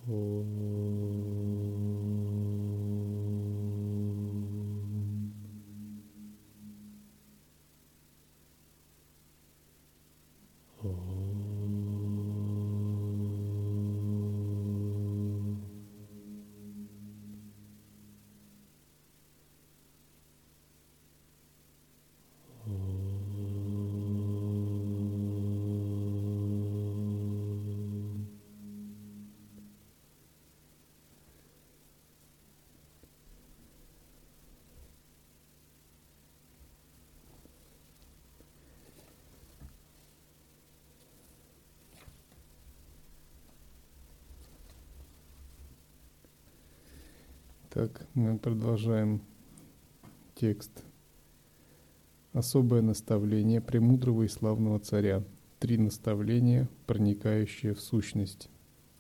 Так, мы продолжаем текст. Особое наставление премудрого и славного царя. 3 наставления, проникающие в сущность.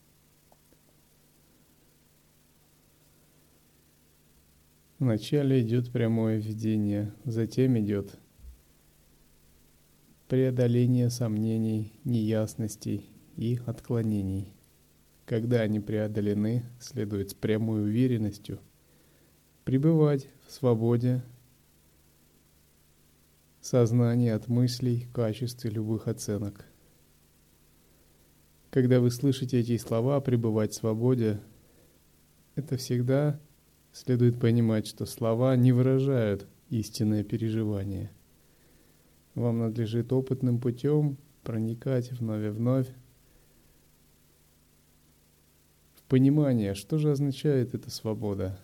Вначале идет прямое видение, затем идет преодоление сомнений, неясностей и отклонений. Когда они преодолены, следует с прямой уверенностью пребывать в свободе сознания от мыслей, качеств и любых оценок. Когда вы слышите эти слова «пребывать в свободе», это всегда следует понимать, что слова не выражают истинное переживание. Вам надлежит опытным путем проникать вновь и вновь в понимание, что же означает эта свобода.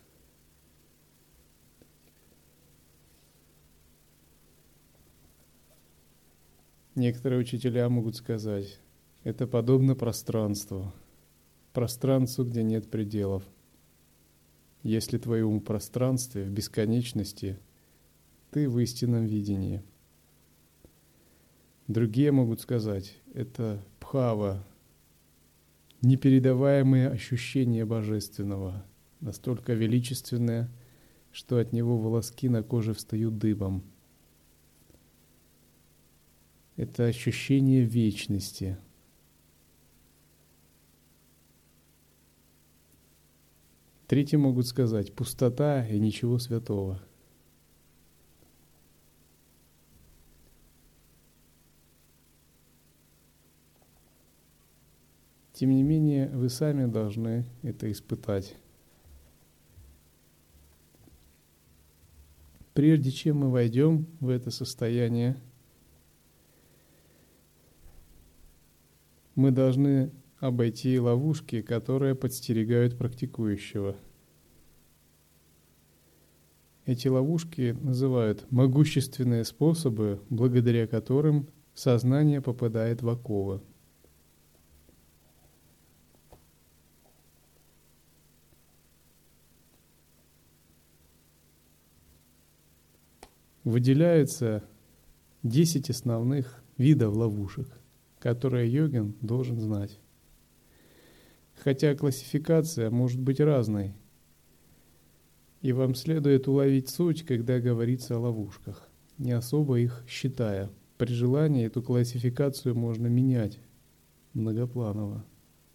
Некоторые учителя могут сказать, это подобно пространству, где нет пределов. Если твой ум в пространстве, в бесконечности, ты в истинном видении. Другие могут сказать, это бхава, непередаваемое ощущение божественного, настолько величественное, что от него волоски на коже встают дыбом. Это ощущение вечности. Третьи могут сказать пустота и ничего святого. Тем не менее, вы сами должны это испытать. Прежде чем мы войдем в это состояние, мы должны обойти ловушки, которые подстерегают практикующего. Эти ловушки называют могущественные способы, благодаря которым сознание попадает в оковы. Выделяются 10 основных видов ловушек, которые йогин должен знать. Хотя классификация может быть разной, и вам следует уловить суть, когда говорится о ловушках, не особо их считая. При желании эту классификацию можно менять многопланово.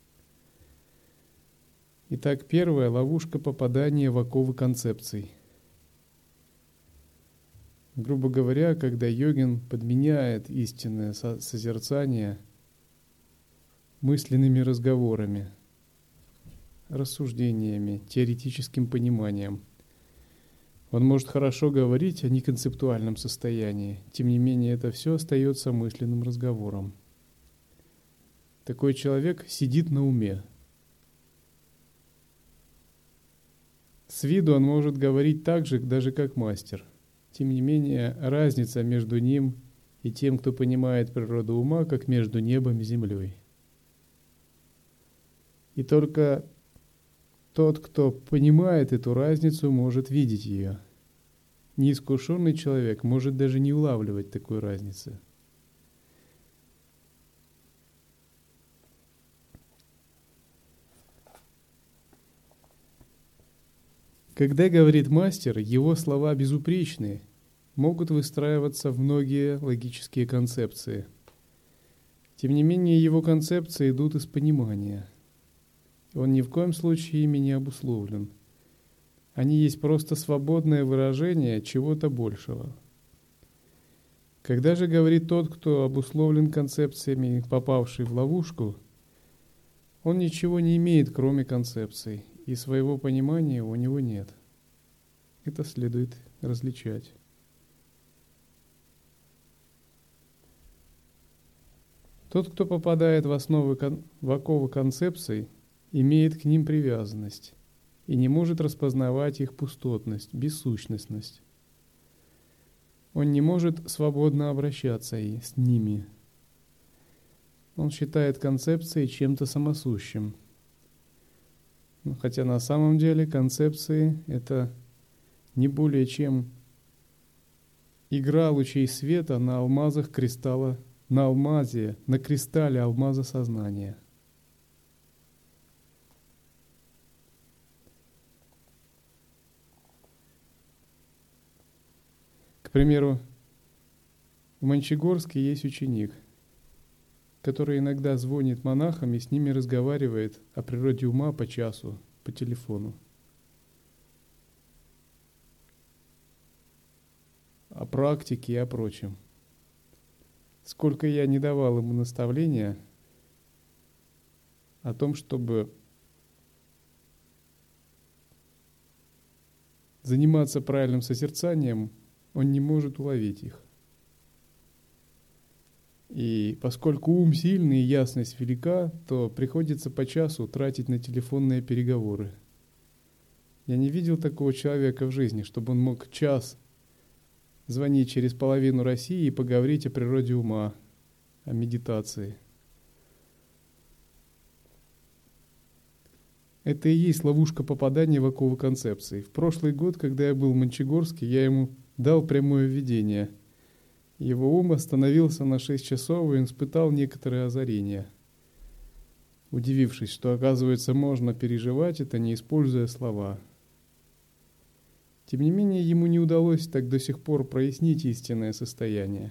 Итак, первая ловушка попадания в оковы концепций. Грубо говоря, когда йогин подменяет истинное созерцание мысленными разговорами, рассуждениями, теоретическим пониманием. Он может хорошо говорить о неконцептуальном состоянии, тем не менее это все остается мысленным разговором. Такой человек сидит на уме. С виду он может говорить так же, даже как мастер. Тем не менее, разница между ним и тем, кто понимает природу ума, как между небом и землей. И только тот, кто понимает эту разницу, может видеть ее. Неискушенный человек может даже не улавливать такой разницы. Когда говорит мастер, его слова безупречны, могут выстраиваться в многие логические концепции. Тем не менее, его концепции идут из понимания. Он ни в коем случае ими не обусловлен. Они есть просто свободное выражение чего-то большего. Когда же говорит тот, кто обусловлен концепциями, попавший в ловушку, он ничего не имеет, кроме концепций, и своего понимания у него нет. Это следует различать. Тот, кто попадает в оковы концепций, имеет к ним привязанность и не может распознавать их пустотность, бессущностность. Он не может свободно обращаться с ними. Он считает концепции чем-то самосущим. Хотя на самом деле концепции — это не более чем игра лучей света на алмазах кристалла, на кристалле алмаза сознания. К примеру, в Мончегорске есть ученик, который иногда звонит монахам и с ними разговаривает о природе ума по часу, по телефону. О практике и о прочем. Сколько я не давал ему наставления о том, чтобы заниматься правильным созерцанием, он не может уловить их. И поскольку ум сильный и ясность велика, то приходится по часу тратить на телефонные переговоры. Я не видел такого человека в жизни, чтобы он мог час звонить через половину России и поговорить о природе ума, о медитации. Это и есть ловушка попадания в оковы концепций. В прошлый год, когда я был в Мончегорске, я ему дал прямое видение. Его ум остановился на 6 часов, и он испытал некоторое озарение, удивившись, что, оказывается, можно переживать это, не используя слова. Тем не менее, ему не удалось так до сих пор прояснить истинное состояние,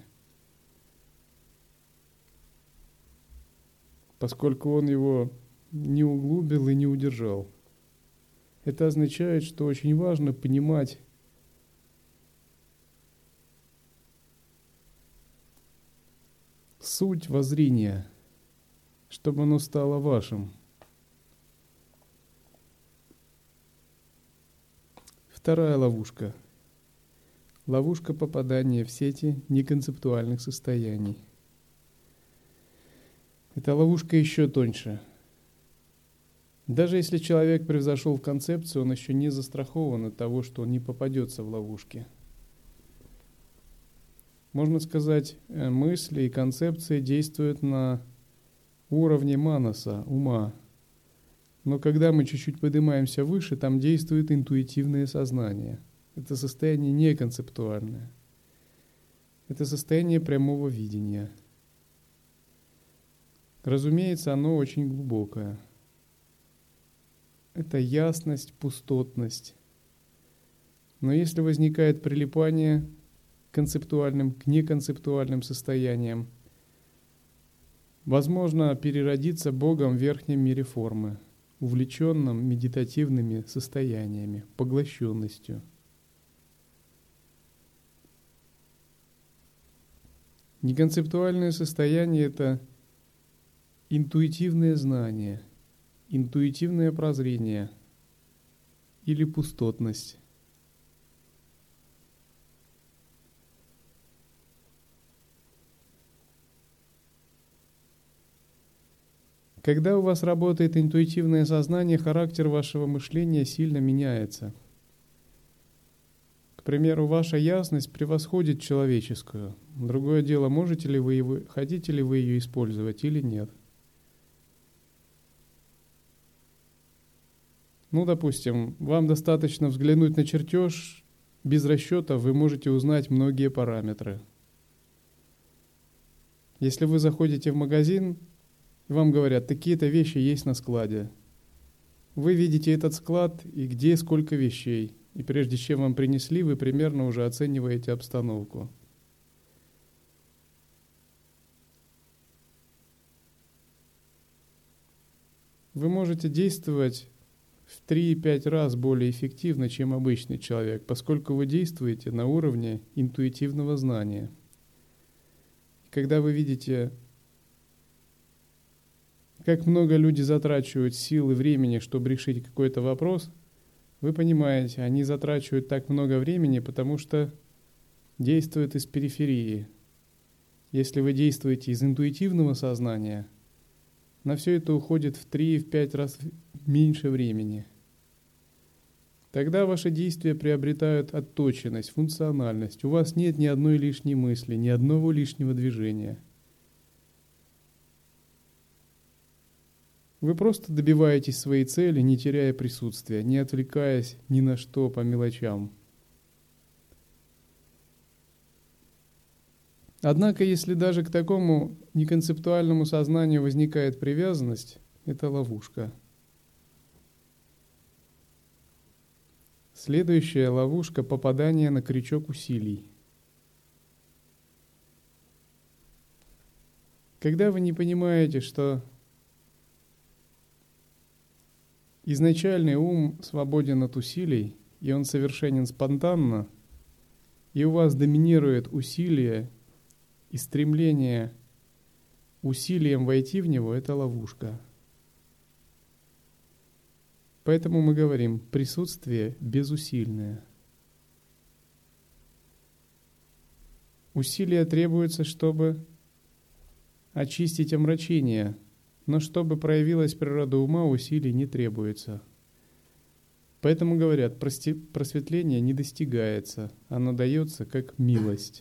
поскольку он его не углубил и не удержал. Это означает, что очень важно понимать суть воззрения, чтобы оно стало вашим. Вторая ловушка. Ловушка попадания в сети неконцептуальных состояний. Эта ловушка еще тоньше. Даже если человек превзошел в концепцию, он еще не застрахован от того, что он не попадется в ловушки. Можно сказать, мысли и концепции действуют на уровне манаса, ума. Но когда мы чуть-чуть поднимаемся выше, там действует интуитивное сознание. Это состояние не концептуальное. Это состояние прямого видения. Разумеется, оно очень глубокое. Это ясность, пустотность. Но если возникает прилипание концептуальным к неконцептуальным состояниям, возможно переродиться Богом в верхнем мире формы, увлеченным медитативными состояниями, поглощенностью. Неконцептуальное состояние — это интуитивное знание, интуитивное прозрение или пустотность. Когда у вас работает интуитивное сознание, характер вашего мышления сильно меняется. К примеру, ваша ясность превосходит человеческую. Другое дело, хотите ли вы ее использовать или нет. Допустим, вам достаточно взглянуть на чертеж, без расчета вы можете узнать многие параметры. Если вы заходите в магазин, и вам говорят, такие-то вещи есть на складе. Вы видите этот склад и где сколько вещей. И прежде чем вам принесли, вы примерно уже оцениваете обстановку. вы можете действовать в 3-5 раз более эффективно, чем обычный человек, поскольку вы действуете на уровне интуитивного знания. Когда вы видите, как много люди затрачивают сил и времени, чтобы решить какой-то вопрос, вы понимаете, они затрачивают так много времени, потому что действуют из периферии. Если вы действуете из интуитивного сознания, на все это уходит в 3-5 раз меньше времени. Тогда ваши действия приобретают отточенность, функциональность. У вас нет ни одной лишней мысли, ни одного лишнего движения. Вы просто добиваетесь своей цели, не теряя присутствия, не отвлекаясь ни на что по мелочам. Однако, если даже к такому неконцептуальному сознанию возникает привязанность, это ловушка. Следующая ловушка – попадание на крючок усилий. Когда вы не понимаете, что изначальный ум свободен от усилий, и он совершенен спонтанно, и у вас доминирует усилие и стремление усилием войти в него – это ловушка. Поэтому мы говорим присутствие безусильное. Усилия требуются, чтобы очистить омрачение, но чтобы проявилась природа ума, усилий не требуется. Поэтому говорят, просветление не достигается, оно дается как милость.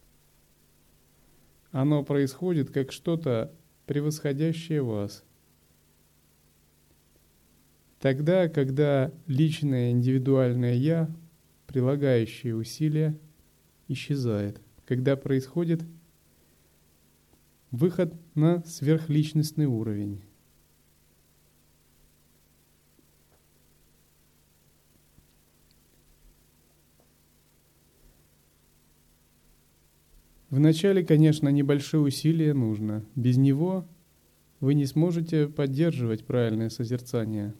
Оно происходит как что-то превосходящее вас. Тогда, когда личное индивидуальное «я», прилагающее усилия, исчезает. Когда происходит выход на сверхличностный уровень. Вначале, конечно, небольшое усилие нужно. Без него вы не сможете поддерживать правильное созерцание.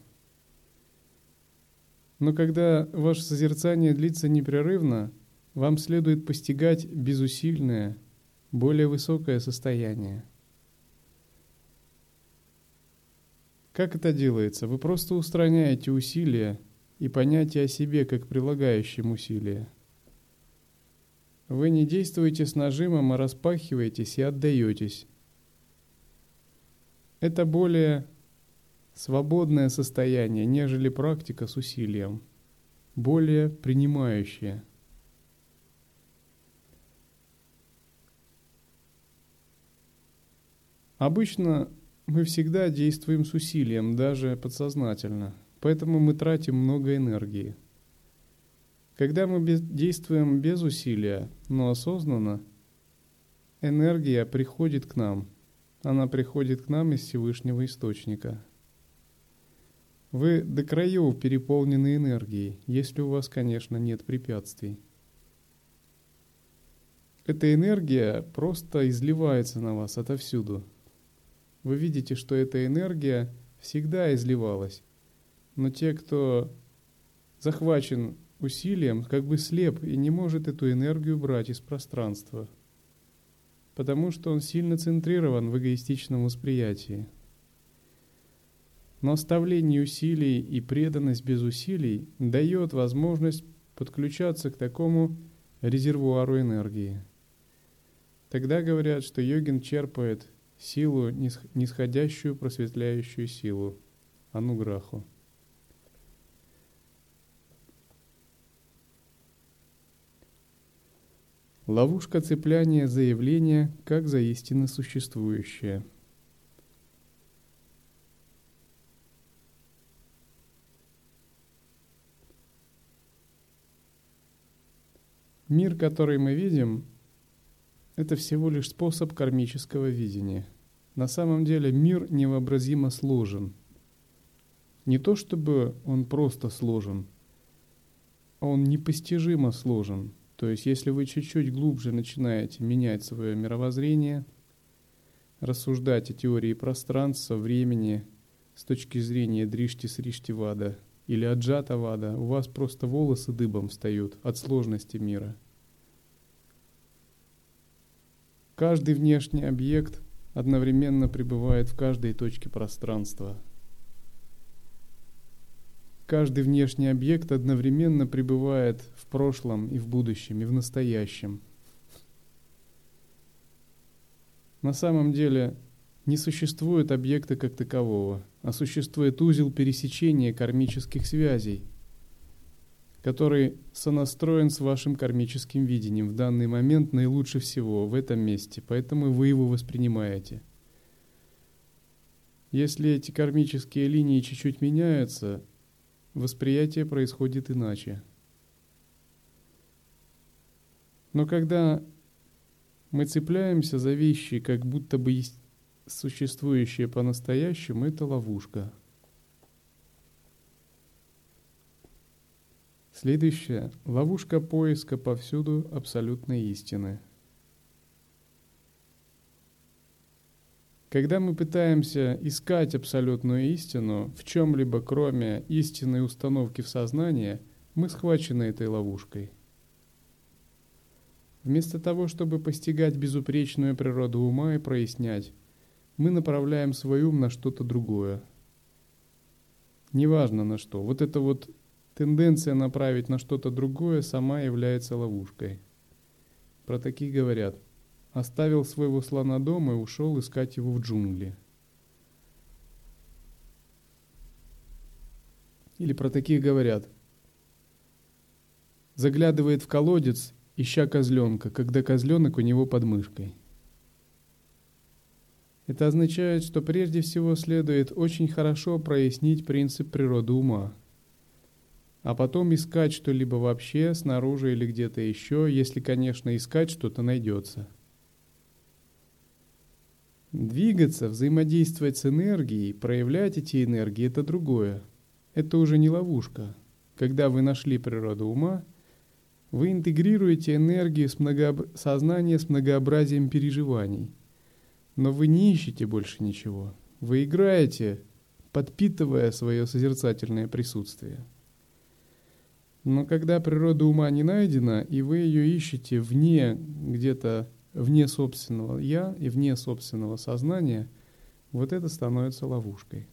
Но когда ваше созерцание длится непрерывно, вам следует постигать безусильное, более высокое состояние. Как это делается? Вы просто устраняете усилия и понятие о себе как прилагающем усилия. Вы не действуете с нажимом, а распахиваетесь и отдаетесь. Это более свободное состояние, нежели практика с усилием, более принимающее. Обычно мы всегда действуем с усилием, даже подсознательно, поэтому мы тратим много энергии. Когда мы действуем без усилия, но осознанно, энергия приходит к нам. Она приходит к нам из Всевышнего Источника. Вы до краев переполнены энергией, если у вас, конечно, нет препятствий. Эта энергия просто изливается на вас отовсюду. Вы видите, что эта энергия всегда изливалась, но те, кто захвачен усилием, как бы слеп и не может эту энергию брать из пространства, потому что он сильно центрирован в эгоистичном восприятии. Но оставление усилий и преданность без усилий дает возможность подключаться к такому резервуару энергии. Тогда говорят, что йогин черпает силу, нисходящую просветляющую силу, ануграху. Ловушка цепляния за явление, как за истинно существующее. Мир, который мы видим, это всего лишь способ кармического видения. На самом деле мир невообразимо сложен. Не то чтобы он просто сложен, а он непостижимо сложен. То есть, если вы чуть-чуть глубже начинаете менять свое мировоззрение, рассуждать о теории пространства, времени, с точки зрения Дришти-Сриштивада или Аджатавада, у вас просто волосы дыбом встают от сложности мира. Каждый внешний объект одновременно пребывает в каждой точке пространства. Каждый внешний объект одновременно пребывает в прошлом и в будущем, и в настоящем. На самом деле не существует объекта как такового, а существует узел пересечения кармических связей, который сонастроен с вашим кармическим видением в данный момент наилучше всего в этом месте, поэтому вы его воспринимаете. Если эти кармические линии чуть-чуть меняются, восприятие происходит иначе. Но когда мы цепляемся за вещи, как будто бы существующие по-настоящему, это ловушка. Следующее. Ловушка поиска повсюду абсолютной истины. Когда мы пытаемся искать абсолютную истину в чем-либо, кроме истинной установки в сознании, мы схвачены этой ловушкой. Вместо того, чтобы постигать безупречную природу ума и прояснять, мы направляем свой ум на что-то другое. Неважно на что. Вот эта вот тенденция направить на что-то другое сама является ловушкой. Про таких говорят: оставил своего слона дома и ушел искать его в джунгли. Или про таких говорят: заглядывает в колодец, ища козленка, когда козленок у него под мышкой. Это означает, что прежде всего следует очень хорошо прояснить принцип природы ума, а потом искать что-либо вообще снаружи или где-то еще, если, конечно, искать что-то найдется. Двигаться, взаимодействовать с энергией, проявлять эти энергии – это другое. Это уже не ловушка. Когда вы нашли природу ума, вы интегрируете энергию сознания с многообразием переживаний. Но вы не ищете больше ничего. Вы играете, подпитывая свое созерцательное присутствие. Но когда природа ума не найдена, и вы ее ищете где-то вне собственного «я» и вне собственного сознания, вот это становится ловушкой.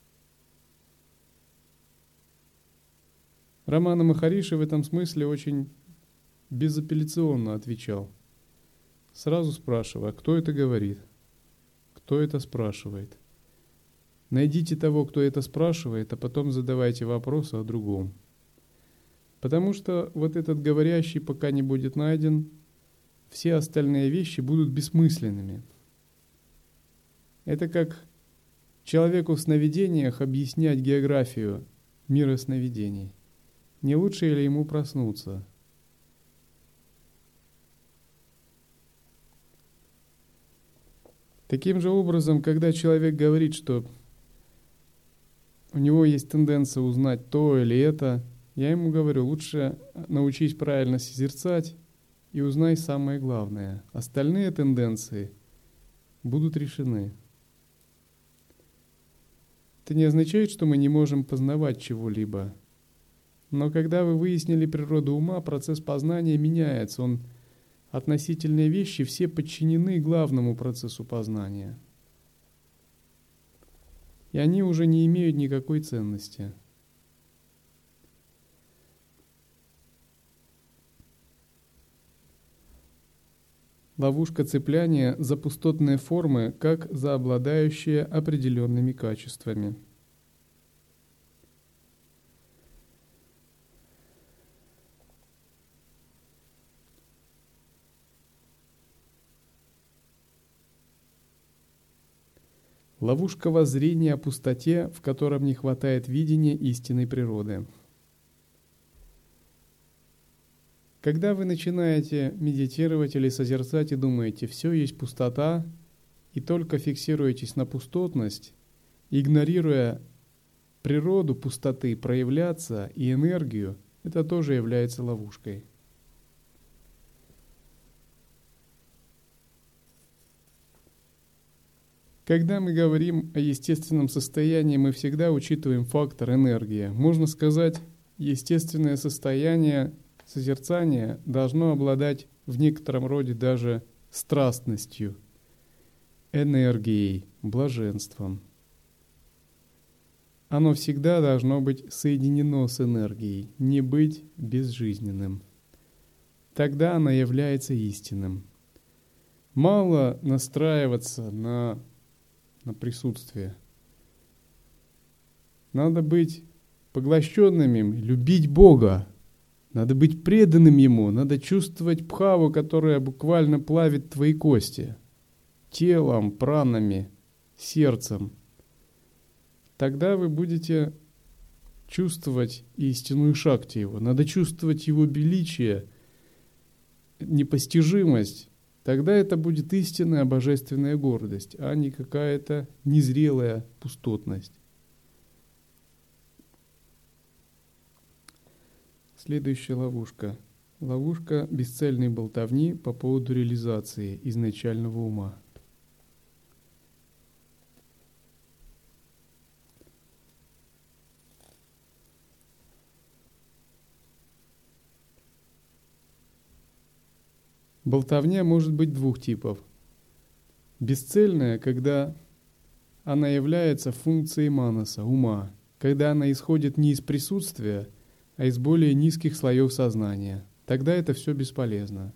Рамана Махариши в этом смысле очень безапелляционно отвечал, сразу спрашивая: кто это говорит? Кто это спрашивает? Найдите того, кто это спрашивает, а потом задавайте вопросы о другом. Потому что вот этот говорящий, пока не будет найден, все остальные вещи будут бессмысленными. Это как человеку в сновидениях объяснять географию мира сновидений. Не лучше ли ему проснуться? Таким же образом, когда человек говорит, что у него есть тенденция узнать то или это, я ему говорю: лучше научись правильно созерцать и узнай самое главное. Остальные тенденции будут решены. Это не означает, что мы не можем познавать чего-либо. Но когда вы выяснили природу ума, процесс познания меняется. Относительные вещи все подчинены главному процессу познания. И они уже не имеют никакой ценности. Ловушка цепляния за пустотные формы, как за обладающие определенными качествами. Ловушка воззрения о пустоте, в котором не хватает видения истинной природы. Когда вы начинаете медитировать или созерцать и думаете: все есть пустота, и только фиксируетесь на пустотность, игнорируя природу пустоты проявляться и энергию, это тоже является ловушкой. Когда мы говорим о естественном состоянии, мы всегда учитываем фактор энергия. Можно сказать, естественное состояние созерцания должно обладать в некотором роде даже страстностью, энергией, блаженством. Оно всегда должно быть соединено с энергией, не быть безжизненным. Тогда оно является истинным. Мало настраиваться на присутствие. Надо быть поглощенным им, любить Бога. Надо быть преданным Ему. Надо чувствовать бхаву, которая буквально плавит твои кости. Телом, пранами, сердцем. Тогда вы будете чувствовать истинную шакти Его. Надо чувствовать Его величие, непостижимость. Тогда это будет истинная божественная гордость, а не какая-то незрелая пустотность. Следующая ловушка. Ловушка бесцельной болтовни по поводу реализации изначального ума. Болтовня может быть двух типов. Бесцельная, когда она является функцией манаса, ума, когда она исходит не из присутствия, а из более низких слоев сознания. Тогда это все бесполезно.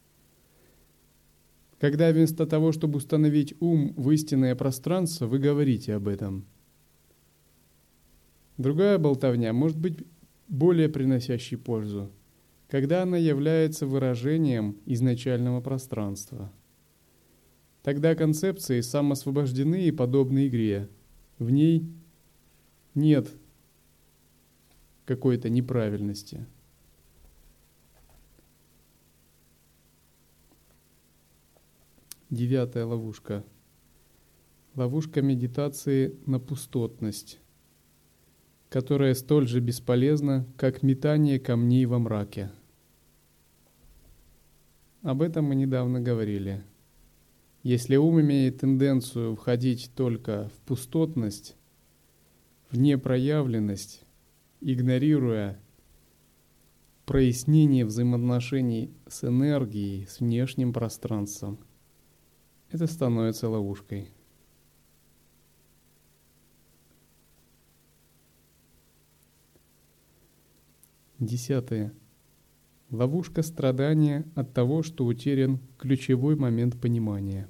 Когда вместо того, чтобы установить ум в истинное пространство, вы говорите об этом. Другая болтовня может быть более приносящей пользу, когда она является выражением изначального пространства. Тогда концепции самоосвобождены и подобны игре. В ней нет какой-то неправильности. Девятая ловушка. Ловушка медитации на пустотность, которая столь же бесполезна, как метание камней во мраке. Об этом мы недавно говорили. Если ум имеет тенденцию входить только в пустотность, в непроявленность, игнорируя прояснение взаимоотношений с энергией, с внешним пространством, это становится ловушкой. Десятое. Ловушка страдания от того, что утерян ключевой момент понимания.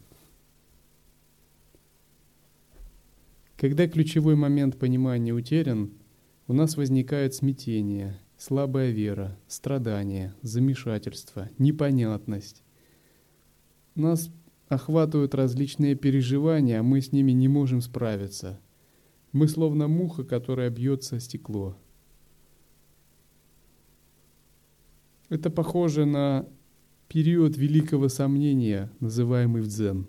Когда ключевой момент понимания утерян, у нас возникает смятение, слабая вера, страдание, замешательство, непонятность. Нас охватывают различные переживания, а мы с ними не можем справиться. Мы словно муха, которая бьется о стекло. Это похоже на период великого сомнения, называемый в дзен.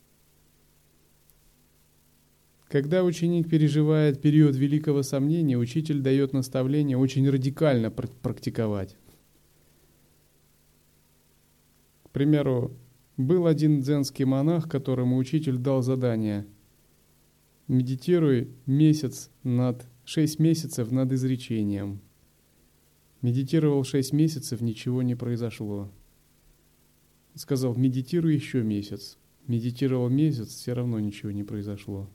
Когда ученик переживает период великого сомнения, учитель дает наставление очень радикально практиковать. К примеру, был один дзенский монах, которому учитель дал задание: медитируй 6 месяцев над изречением. Медитировал 6 месяцев, ничего не произошло. Сказал: медитируй еще месяц. Медитировал месяц, все равно ничего не произошло.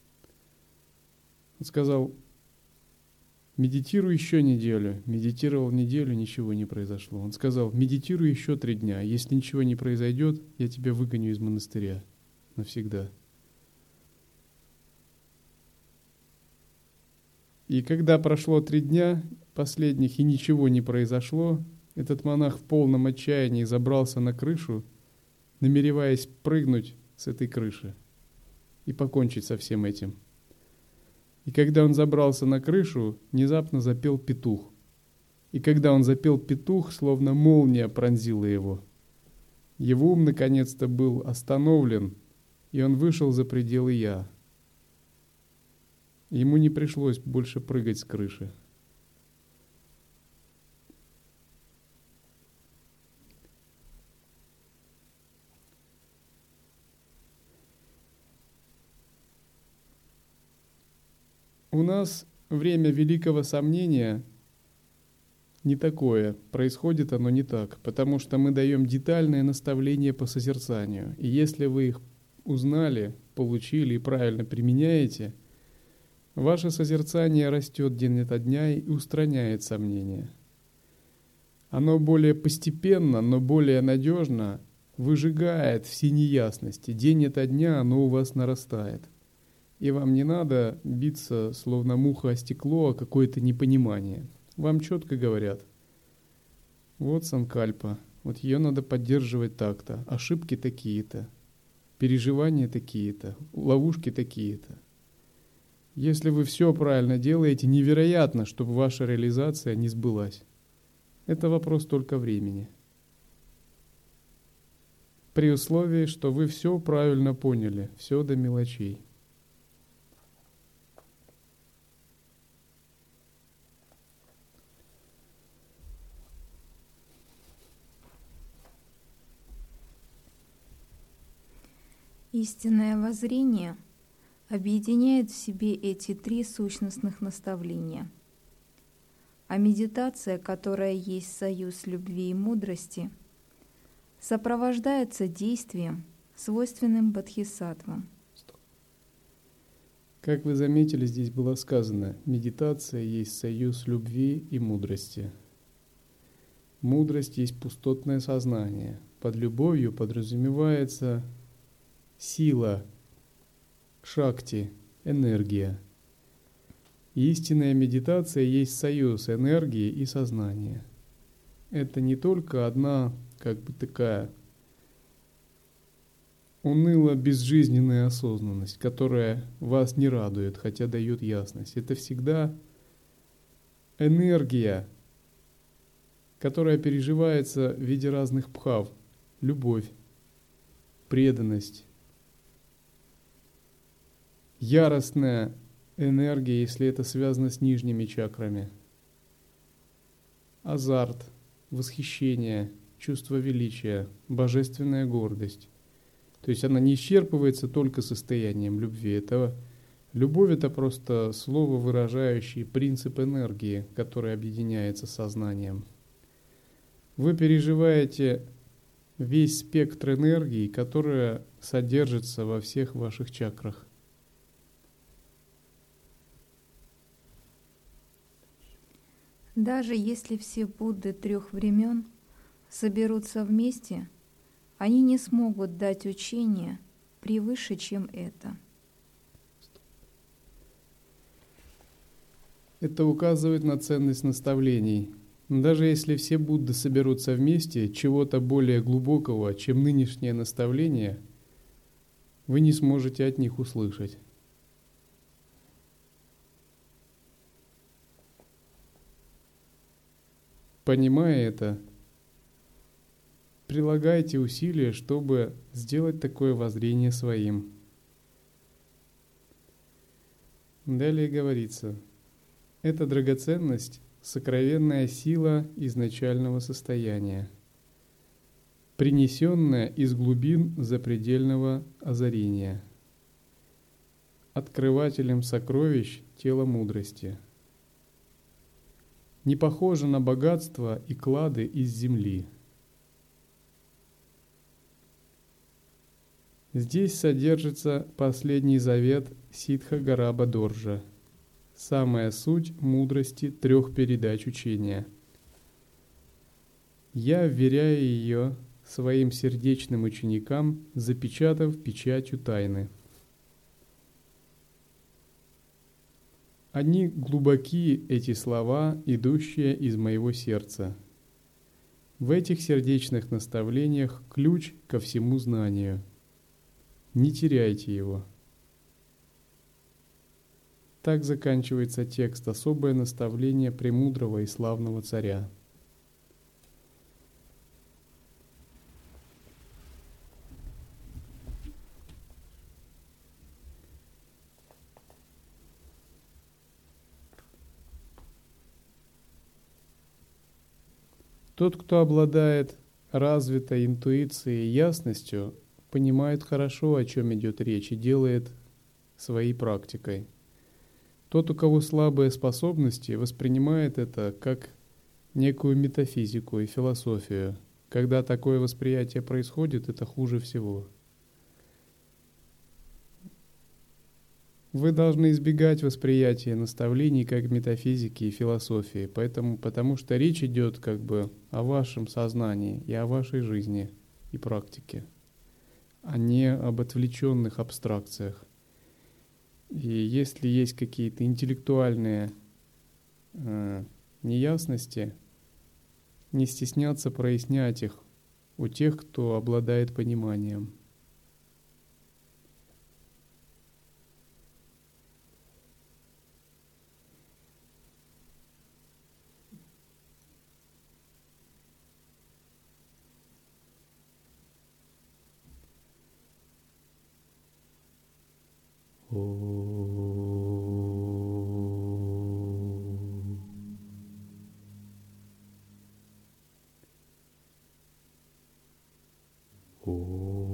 Он сказал: медитируй еще неделю. Медитировал неделю, ничего не произошло. Он сказал: медитируй еще 3 дня. Если ничего не произойдет, я тебя выгоню из монастыря навсегда. И когда прошло 3 дня последних и ничего не произошло, этот монах в полном отчаянии забрался на крышу, намереваясь прыгнуть с этой крыши и покончить со всем этим. И когда он забрался на крышу, внезапно запел петух. И когда он запел петух, словно молния пронзила его. Его ум наконец-то был остановлен, и он вышел за пределы «я». Ему не пришлось больше прыгать с крыши. У нас время великого сомнения не такое, происходит оно не так, потому что мы даем детальное наставление по созерцанию. И если вы их узнали, получили и правильно применяете, ваше созерцание растет день ото дня и устраняет сомнения. Оно более постепенно, но более надежно выжигает все неясности. День ото дня оно у вас нарастает. И вам не надо биться, словно муха о стекло, о какое-то непонимание. Вам четко говорят: вот санкальпа, вот ее надо поддерживать так-то, ошибки такие-то, переживания такие-то, ловушки такие-то. Если вы все правильно делаете, невероятно, чтобы ваша реализация не сбылась. Это вопрос только времени. При условии, что вы все правильно поняли, все до мелочей. Истинное воззрение объединяет в себе эти три сущностных наставления. А медитация, которая есть союз любви и мудрости, сопровождается действием, свойственным бодхисаттвам. Как вы заметили, здесь было сказано: медитация есть союз любви и мудрости. Мудрость есть пустотное сознание. Под любовью подразумевается сила, шакти, энергия. Истинная медитация есть союз энергии и сознания. Это не только одна, такая уныло-безжизненная осознанность, которая вас не радует, хотя дает ясность. Это всегда энергия, которая переживается в виде разных бхав: любовь, преданность, яростная энергия, если это связано с нижними чакрами, азарт, восхищение, чувство величия, божественная гордость. То есть она не исчерпывается только состоянием любви. Любовь — это просто слово, выражающее принцип энергии, который объединяется сознанием. Вы переживаете весь спектр энергии, которая содержится во всех ваших чакрах. Даже если все Будды трех времен соберутся вместе, они не смогут дать учение превыше, чем это. Это указывает на ценность наставлений. Даже если все Будды соберутся вместе, чего-то более глубокого, чем нынешнее наставление, вы не сможете от них услышать. Понимая это, прилагайте усилия, чтобы сделать такое воззрение своим. Далее говорится: это драгоценность, сокровенная сила изначального состояния, принесенная из глубин запредельного озарения, открывателем сокровищ тела мудрости. Не похожа на богатство и клады из земли. Здесь содержится последний завет Сиддха-Гараба Доржа, самая суть мудрости трех передач учения. Я вверяю ее своим сердечным ученикам, запечатав печатью тайны. Они глубоки, эти слова, идущие из моего сердца. В этих сердечных наставлениях ключ ко всему знанию. Не теряйте его. Так заканчивается текст «Особое наставление премудрого и славного царя». Тот, кто обладает развитой интуицией и ясностью, понимает хорошо, о чем идет речь, и делает своей практикой. Тот, у кого слабые способности, воспринимает это как некую метафизику и философию. Когда такое восприятие происходит, это хуже всего. Вы должны избегать восприятия наставлений как метафизики и философии, потому что речь идет как бы о вашем сознании и о вашей жизни и практике, а не об отвлеченных абстракциях. И если есть какие-то интеллектуальные неясности, не стесняться прояснять их у тех, кто обладает пониманием. Oh.